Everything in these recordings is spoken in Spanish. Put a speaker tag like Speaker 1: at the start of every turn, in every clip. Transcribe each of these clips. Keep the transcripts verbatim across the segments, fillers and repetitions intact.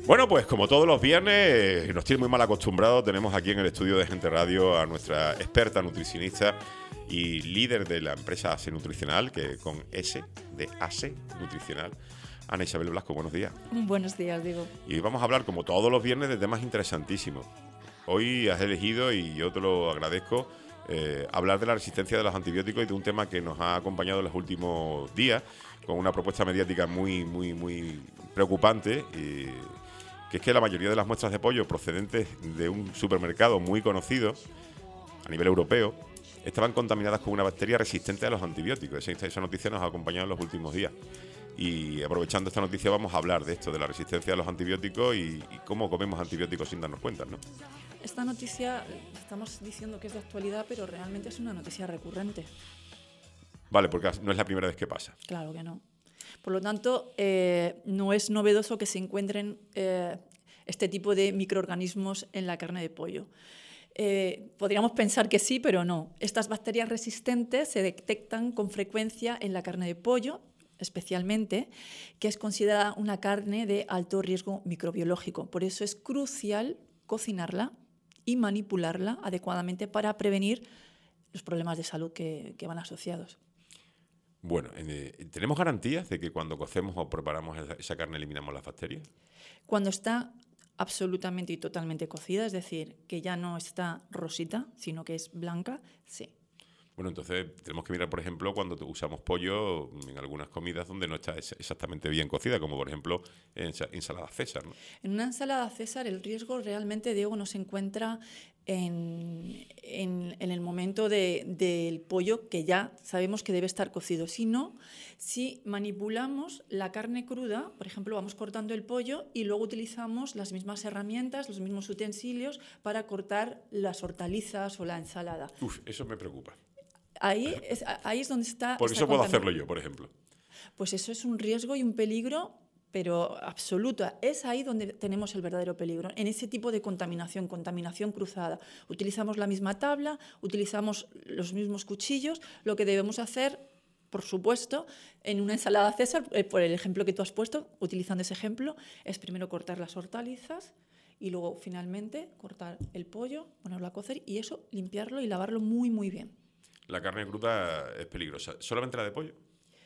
Speaker 1: Bueno, pues como todos los viernes, nos tiene muy mal acostumbrados, tenemos aquí en el estudio de Gente Radio a nuestra experta nutricionista y líder de la empresa A S E Nutricional, que con S de A S E Nutricional, Ana Isabel Blasco. Buenos días.
Speaker 2: Buenos días, Diego.
Speaker 1: Y hoy vamos a hablar, como todos los viernes, de temas interesantísimos. Hoy has elegido, y yo te lo agradezco, eh, hablar de la resistencia de los antibióticos y de un tema que nos ha acompañado en los últimos días, con una propuesta mediática muy, muy, muy preocupante, y que es que la mayoría de las muestras de pollo procedentes de un supermercado muy conocido a nivel europeo estaban contaminadas con una bacteria resistente a los antibióticos. Esa, esa noticia nos ha acompañado en los últimos días. Y aprovechando esta noticia vamos a hablar de esto, de la resistencia a los antibióticos y, y cómo comemos antibióticos sin darnos cuenta, ¿no?
Speaker 2: Esta noticia, estamos diciendo que es de actualidad, pero realmente es una noticia recurrente.
Speaker 1: Vale, porque no es la primera vez que pasa.
Speaker 2: Claro que no. Por lo tanto, eh, no es novedoso que se encuentren eh, este tipo de microorganismos en la carne de pollo. Eh, podríamos pensar que sí, pero no. Estas bacterias resistentes se detectan con frecuencia en la carne de pollo, especialmente, que es considerada una carne de alto riesgo microbiológico. Por eso es crucial cocinarla y manipularla adecuadamente para prevenir los problemas de salud que, que van asociados.
Speaker 1: Bueno, eh, ¿tenemos garantías de que cuando cocemos o preparamos esa, esa carne eliminamos las bacterias?
Speaker 2: Cuando está absolutamente y totalmente cocida, es decir, que ya no está rosita, sino que es blanca, sí.
Speaker 1: Bueno, entonces tenemos que mirar, por ejemplo, cuando usamos pollo en algunas comidas donde no está exactamente bien cocida, como por ejemplo en ensalada César, ¿no?
Speaker 2: En una ensalada César el riesgo realmente, Diego, no se encuentra en, en, en el momento de, del pollo, que ya sabemos que debe estar cocido, sino si manipulamos la carne cruda, por ejemplo, vamos cortando el pollo y luego utilizamos las mismas herramientas, los mismos utensilios para cortar las hortalizas o la ensalada.
Speaker 1: Uf, eso me preocupa.
Speaker 2: Ahí es, ahí es donde está...
Speaker 1: Por eso puedo hacerlo yo, por ejemplo.
Speaker 2: Pues eso es un riesgo y un peligro, pero absoluto. Es ahí donde tenemos el verdadero peligro, en ese tipo de contaminación, contaminación cruzada. Utilizamos la misma tabla, utilizamos los mismos cuchillos. Lo que debemos hacer, por supuesto, en una ensalada César, eh, por el ejemplo que tú has puesto, utilizando ese ejemplo, es primero cortar las hortalizas y luego finalmente cortar el pollo, ponerlo a cocer y eso, limpiarlo y lavarlo muy, muy bien.
Speaker 1: La carne cruda es peligrosa. ¿Solamente la de pollo?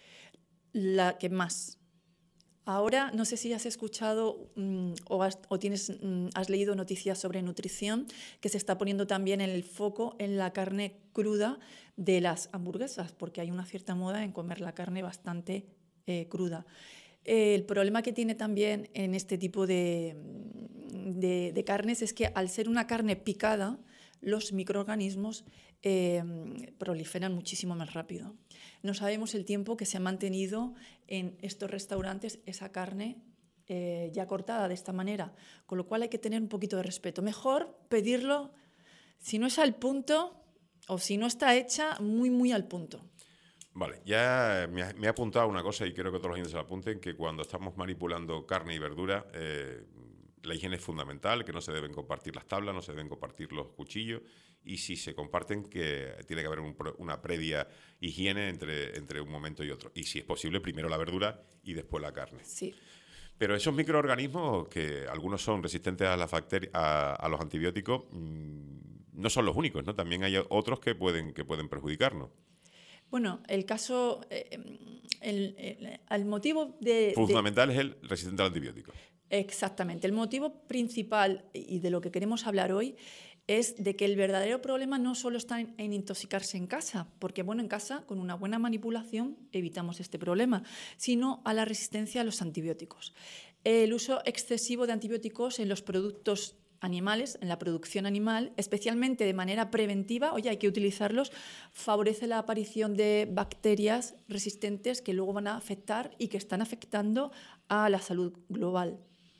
Speaker 2: La que más. Ahora, no sé si has escuchado mmm, o, has, o tienes, mmm, has leído noticias sobre nutrición, que se está poniendo también en el foco en la carne cruda de las hamburguesas, porque hay una cierta moda en comer la carne bastante eh, cruda. Eh, el problema que tiene también en este tipo de, de, de carnes es que al ser una carne picada, los microorganismos eh, proliferan muchísimo más rápido. No sabemos el tiempo que se ha mantenido en estos restaurantes esa carne eh, ya cortada de esta manera, con lo cual hay que tener un poquito de respeto. Mejor pedirlo, si no es al punto o si no está hecha, muy, muy al punto.
Speaker 1: Vale, ya me ha, me ha apuntado una cosa y quiero que todos los oyentes se la apunten, que cuando estamos manipulando carne y verdura, eh, la higiene es fundamental, que no se deben compartir las tablas, no se deben compartir los cuchillos, y si se comparten, que tiene que haber un, una previa higiene entre, entre un momento y otro. Y si es posible, primero la verdura y después la carne.
Speaker 2: Sí.
Speaker 1: Pero esos microorganismos, que algunos son resistentes a, la bacteria, a, a los antibióticos, mmm, no son los únicos, ¿no? También hay otros que pueden, que pueden perjudicarnos.
Speaker 2: Bueno, el caso, eh, el, el, el motivo de...
Speaker 1: Fundamental
Speaker 2: de...
Speaker 1: es el resistente al antibiótico.
Speaker 2: Exactamente. El motivo principal y de lo que queremos hablar hoy es de que el verdadero problema no solo está en, en intoxicarse en casa, porque bueno, en casa con una buena manipulación evitamos este problema, sino a la resistencia a los antibióticos. El uso excesivo de antibióticos en los productos animales, en la producción animal, especialmente de manera preventiva, oye, hay que utilizarlos, favorece la aparición de bacterias resistentes que luego van a afectar y que están afectando a la salud global.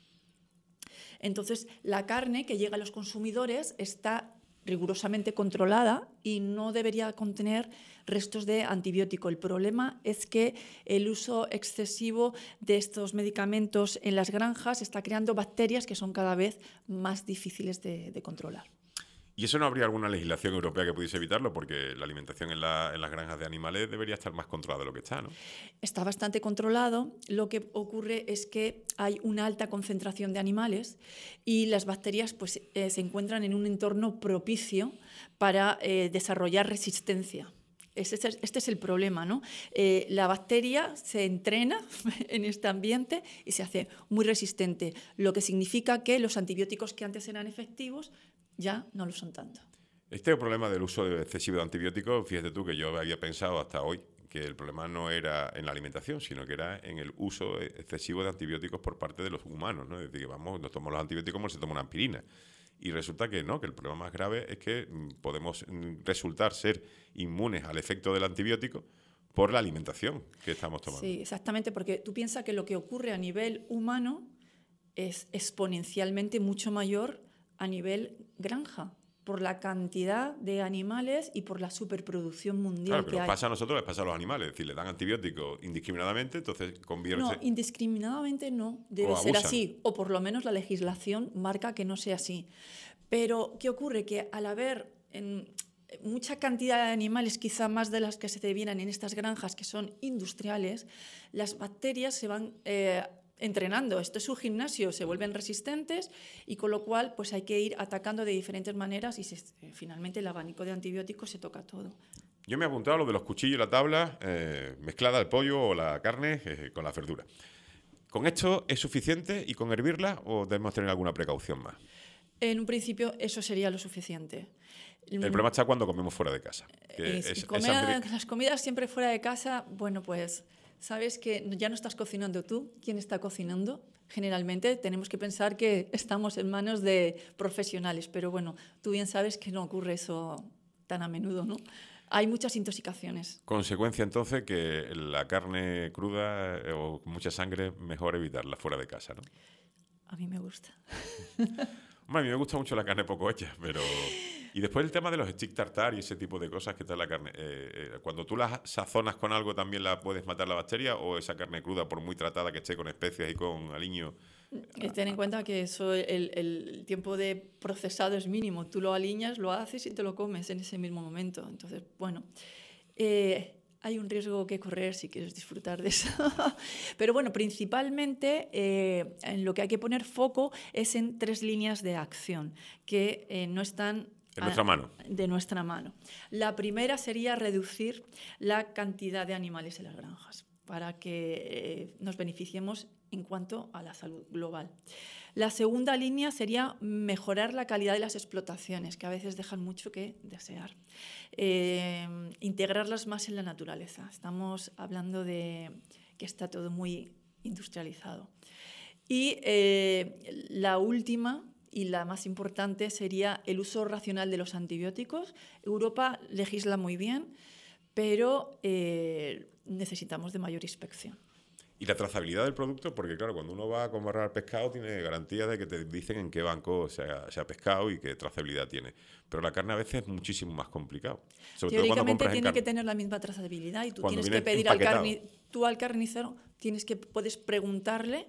Speaker 2: Entonces, la carne que llega a los consumidores está rigurosamente controlada y no debería contener restos de antibiótico. El problema es que el uso excesivo de estos medicamentos en las granjas está creando bacterias que son cada vez más difíciles de, de controlar.
Speaker 1: ¿Y eso no habría alguna legislación europea que pudiese evitarlo? Porque la alimentación en, la, en las granjas de animales debería estar más controlada de lo que está, ¿no?
Speaker 2: Está bastante controlado. Lo que ocurre es que hay una alta concentración de animales y las bacterias pues, eh, se encuentran en un entorno propicio para eh, desarrollar resistencia. Este es, este es el problema, ¿no? Eh, la bacteria se entrena en este ambiente y se hace muy resistente, lo que significa que los antibióticos que antes eran efectivos ya no lo son tanto.
Speaker 1: Este problema del uso excesivo de antibióticos, fíjate tú que yo había pensado hasta hoy que el problema no era en la alimentación, sino que era en el uso excesivo de antibióticos por parte de los humanos, ¿no? Es decir, que vamos, nos tomamos los antibióticos como se toma una aspirina. Y resulta que no, que el problema más grave es que podemos resultar ser inmunes al efecto del antibiótico por la alimentación que estamos tomando.
Speaker 2: Sí, exactamente, porque tú piensas que lo que ocurre a nivel humano es exponencialmente mucho mayor a nivel granja, por la cantidad de animales y por la superproducción mundial
Speaker 1: claro, pero
Speaker 2: que
Speaker 1: nos
Speaker 2: hay.
Speaker 1: pasa a nosotros, les pasa a los animales, es decir, le dan antibióticos indiscriminadamente, entonces convierte...
Speaker 2: No, indiscriminadamente no, debe ser así, o por lo menos la legislación marca que no sea así. Pero, ¿qué ocurre? Que al haber en mucha cantidad de animales, quizá más de las que se debieran en estas granjas que son industriales, las bacterias se van... Eh, entrenando, esto es su gimnasio, se vuelven resistentes y con lo cual pues hay que ir atacando de diferentes maneras y se, finalmente el abanico de antibióticos se toca todo.
Speaker 1: Yo me he apuntado a lo de los cuchillos y la tabla, eh, mezclada el pollo o la carne eh, con la verdura. ¿Con esto es suficiente y con hervirla o debemos tener alguna precaución más?
Speaker 2: En un principio eso sería lo suficiente.
Speaker 1: El problema está cuando comemos fuera de casa. Que
Speaker 2: es,
Speaker 1: es,
Speaker 2: comer,
Speaker 1: esa...
Speaker 2: Las comidas siempre fuera de casa, bueno pues... Sabes que ya no estás cocinando tú. ¿Quién está cocinando? Generalmente tenemos que pensar que estamos en manos de profesionales, pero bueno, tú bien sabes que no ocurre eso tan a menudo, ¿no? Hay muchas intoxicaciones.
Speaker 1: Consecuencia entonces que la carne cruda eh, o con mucha sangre, mejor evitarla fuera de casa, ¿no?
Speaker 2: A mí me gusta.
Speaker 1: Hombre, a mí me gusta mucho la carne poco hecha, pero... Y después el tema de los stick tartar y ese tipo de cosas que está en la carne. Eh, eh, cuando tú las sazonas con algo, ¿también la puedes matar la bacteria? ¿O esa carne cruda, por muy tratada que esté con especias y con aliño?
Speaker 2: Eh, ten en cuenta que eso, el, el tiempo de procesado es mínimo. Tú lo aliñas, lo haces y te lo comes en ese mismo momento. Entonces, bueno... Eh, hay un riesgo que correr si quieres disfrutar de eso. Pero bueno, principalmente eh, en lo que hay que poner foco es en tres líneas de acción que eh, no están
Speaker 1: en nuestra mano.
Speaker 2: De nuestra mano. La primera sería reducir la cantidad de animales en las granjas para que eh, nos beneficiemos en cuanto a la salud global. La segunda línea sería mejorar la calidad de las explotaciones, que a veces dejan mucho que desear. Eh, integrarlas más en la naturaleza. Estamos hablando de que está todo muy industrializado. Y eh, la última y la más importante sería el uso racional de los antibióticos. Europa legisla muy bien, pero eh, necesitamos de mayor inspección.
Speaker 1: Y la trazabilidad del producto, porque claro, cuando uno va a comprar pescado tiene garantía de que te dicen en qué banco se ha, se ha pescado y qué trazabilidad tiene. Pero la carne a veces es muchísimo más complicado. Sobre todo cuando compras
Speaker 2: tiene
Speaker 1: en
Speaker 2: que tener la misma trazabilidad y tú
Speaker 1: cuando
Speaker 2: tienes que pedir al, carni tú al carnicero, tienes que, puedes preguntarle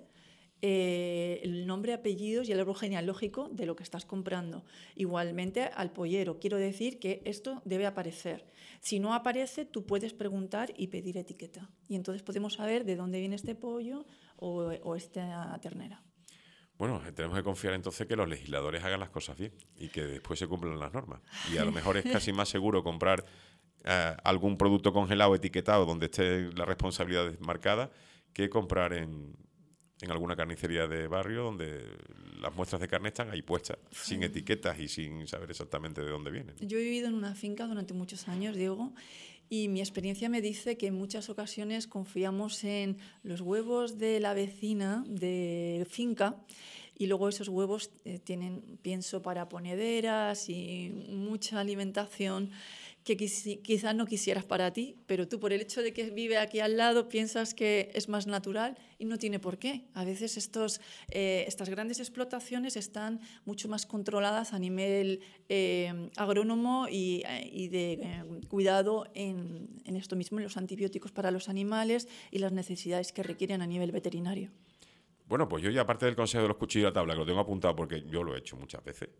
Speaker 2: eh, el nombre, apellidos y el árbol genealógico de lo que estás comprando. Igualmente al pollero. Quiero decir que esto debe aparecer. Si no aparece, tú puedes preguntar y pedir etiqueta. Y entonces podemos saber de dónde viene este pollo o, o esta ternera.
Speaker 1: Bueno, tenemos que confiar entonces que los legisladores hagan las cosas bien y que después se cumplan las normas. Y a lo mejor es casi más seguro comprar eh, algún producto congelado, etiquetado, donde esté la responsabilidad marcada, que comprar en, en alguna carnicería de barrio donde las muestras de carne están ahí puestas, sí. sin etiquetas y sin saber exactamente de dónde vienen.
Speaker 2: Yo he vivido en una finca durante muchos años, Diego, y mi experiencia me dice que en muchas ocasiones confiamos en los huevos de la vecina de finca y luego esos huevos eh, tienen pienso para ponederas y mucha alimentación que quizás no quisieras para ti, pero tú por el hecho de que vive aquí al lado piensas que es más natural y no tiene por qué. A veces estos, eh, estas grandes explotaciones están mucho más controladas a nivel eh, agrónomo y, y de eh, cuidado en, en esto mismo, en los antibióticos para los animales y las necesidades que requieren a nivel veterinario.
Speaker 1: Bueno, pues yo ya aparte del consejo de los cuchillos y la tabla, que lo tengo apuntado porque yo lo he hecho muchas veces,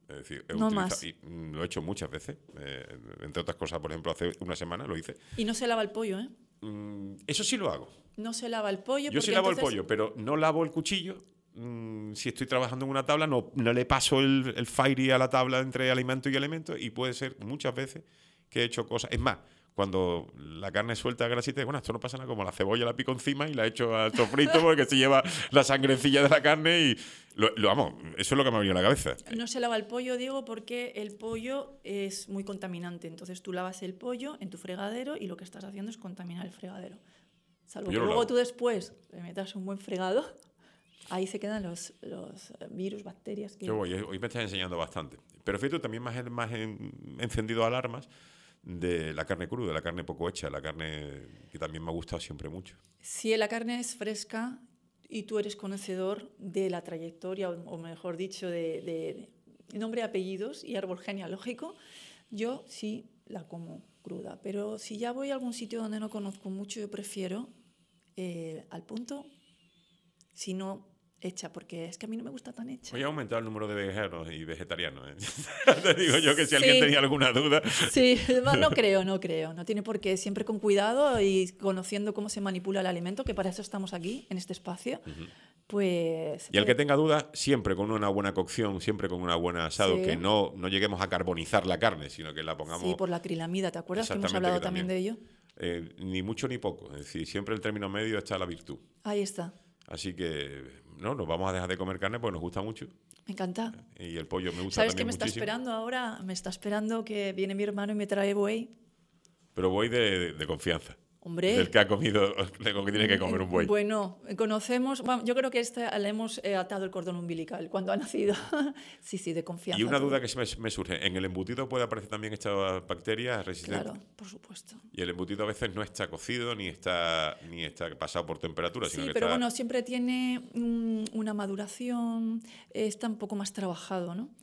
Speaker 1: Es decir, he
Speaker 2: No
Speaker 1: utilizado-
Speaker 2: más.
Speaker 1: y, mm, lo he hecho muchas veces. Eh, entre otras cosas, por ejemplo, hace una semana lo hice.
Speaker 2: Y no se lava el pollo, ¿eh?
Speaker 1: Mm, eso sí lo hago.
Speaker 2: No se lava el pollo.
Speaker 1: Yo sí
Speaker 2: porque
Speaker 1: lavo
Speaker 2: entonces-
Speaker 1: el pollo, pero no lavo el cuchillo. Mm, si estoy trabajando en una tabla, no, no le paso el, el fairy a la tabla entre alimento y elemento, y puede ser muchas veces que he hecho cosas. Es más, cuando la carne suelta grasita, bueno, esto no pasa nada, como la cebolla la pico encima y la echo al sofrito porque se lleva la sangrecilla de la carne y lo, lo vamos, eso es lo que me ha venido a la cabeza.
Speaker 2: No se lava el pollo, Diego, porque el pollo es muy contaminante. Entonces tú lavas el pollo en tu fregadero y lo que estás haciendo es contaminar el fregadero. Salvo
Speaker 1: Yo
Speaker 2: que
Speaker 1: lo
Speaker 2: luego
Speaker 1: lavo.
Speaker 2: tú después le metas un buen fregado, ahí se quedan los, los eh, virus, bacterias. Que...
Speaker 1: Yo voy, hoy me estás enseñando bastante. Pero fíjate, también más, más en- encendido alarmas de la carne cruda, de la carne poco hecha, la carne que también me ha gustado siempre mucho.
Speaker 2: Si la carne es fresca y tú eres conocedor de la trayectoria, o, o mejor dicho, de, de- de nombre, apellidos y árbol genealógico, yo sí la como cruda. Pero si ya voy a algún sitio donde no conozco mucho, yo prefiero eh, al punto, si no hecha, porque es que a mí no me gusta tan hecha.
Speaker 1: Hoy ha aumentado el número de veganos y vegetarianos. ¿eh? Te digo yo que si
Speaker 2: Sí.
Speaker 1: alguien tenía alguna duda.
Speaker 2: Sí, no, no creo, no creo. No tiene por qué, siempre con cuidado y conociendo cómo se manipula el alimento, que para eso estamos aquí, en este espacio, pues...
Speaker 1: Y el que tenga dudas, siempre con una buena cocción, siempre con una buena asado,
Speaker 2: Sí.
Speaker 1: que no, no lleguemos a carbonizar la carne, sino que la pongamos...
Speaker 2: Sí, por la acrilamida, ¿te acuerdas que hemos
Speaker 1: Exactamente,
Speaker 2: hablado
Speaker 1: que
Speaker 2: también de ello?
Speaker 1: eh, ni mucho ni poco. Es decir, siempre el término medio está la virtud.
Speaker 2: Ahí está,
Speaker 1: Así que no, nos vamos a dejar de comer carne porque nos gusta mucho.
Speaker 2: me encanta.
Speaker 1: Y el pollo me gusta
Speaker 2: ¿Sabes qué
Speaker 1: también
Speaker 2: me está
Speaker 1: muchísimo.
Speaker 2: esperando ahora? Me está esperando que viene mi hermano y me trae buey.
Speaker 1: Pero buey de, de confianza.
Speaker 2: Hombre.
Speaker 1: Del que ha comido, de lo que tiene que comer un buey.
Speaker 2: Bueno, conocemos, bueno, yo creo que este, le hemos eh, atado el cordón umbilical cuando ha nacido. Sí, sí, de confianza.
Speaker 1: Y una
Speaker 2: todo.
Speaker 1: duda que se me, me surge, ¿en el embutido puede aparecer también estas bacterias resistentes?
Speaker 2: Claro, por supuesto.
Speaker 1: Y el embutido a veces no está cocido ni está ni está pasado por temperatura,
Speaker 2: Sí,
Speaker 1: sino que
Speaker 2: pero
Speaker 1: está...
Speaker 2: bueno, siempre tiene mm, una maduración, eh, está un poco más trabajado, ¿no?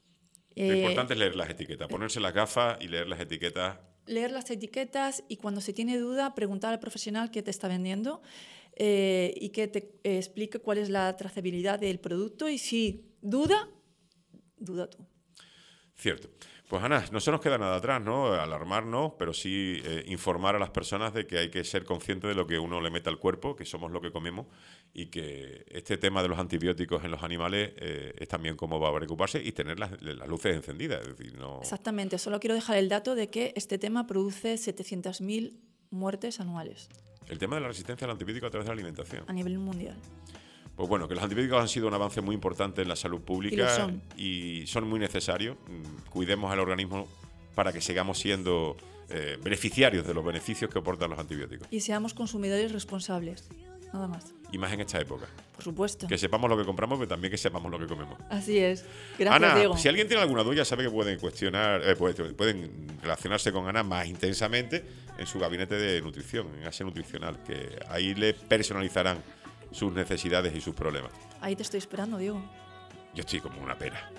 Speaker 1: Lo
Speaker 2: Eh,
Speaker 1: importante es leer las etiquetas, ponerse las gafas y leer las etiquetas.
Speaker 2: leer las etiquetas y cuando se tiene duda, preguntar al profesional que te está vendiendo eh, y que te eh, explique cuál es la trazabilidad del producto y si duda, duda tú.
Speaker 1: Cierto. Pues Ana, no se nos queda nada atrás, ¿no? Alarmarnos, pero sí eh, informar a las personas de que hay que ser consciente de lo que uno le mete al cuerpo, que somos lo que comemos, y que este tema de los antibióticos en los animales eh, es también cómo va a preocuparse y tener las, las luces encendidas. Es decir, no...
Speaker 2: Exactamente, solo quiero dejar el dato de que este tema produce setecientas mil muertes anuales
Speaker 1: El tema de la resistencia al antibiótico a través de la alimentación.
Speaker 2: a nivel mundial.
Speaker 1: Pues bueno, que los antibióticos han sido un avance muy importante en la salud pública
Speaker 2: Y lo son.
Speaker 1: y son muy necesarios. Mm, Cuidemos al organismo para que sigamos siendo eh, beneficiarios de los beneficios que aportan los antibióticos.
Speaker 2: Y seamos consumidores responsables, nada más,
Speaker 1: Y más en esta época.
Speaker 2: por supuesto.
Speaker 1: Que sepamos lo que compramos, pero también que sepamos lo que comemos.
Speaker 2: Así es. Gracias,
Speaker 1: Ana,
Speaker 2: Diego.
Speaker 1: si alguien tiene alguna duda, ya sabe que pueden cuestionar, eh, pueden, pueden relacionarse con Ana más intensamente en su gabinete de nutrición, en Asia Nutricional, que ahí le personalizarán sus necesidades y sus problemas.
Speaker 2: Ahí te estoy esperando, Diego.
Speaker 1: Yo estoy como una pera.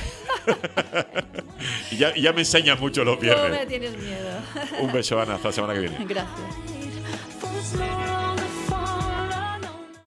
Speaker 1: y, ya, y ya me enseñas mucho los
Speaker 2: No me
Speaker 1: viernes.
Speaker 2: tienes miedo.
Speaker 1: Un beso, Ana, hasta la semana que viene.
Speaker 2: Gracias.
Speaker 3: For slow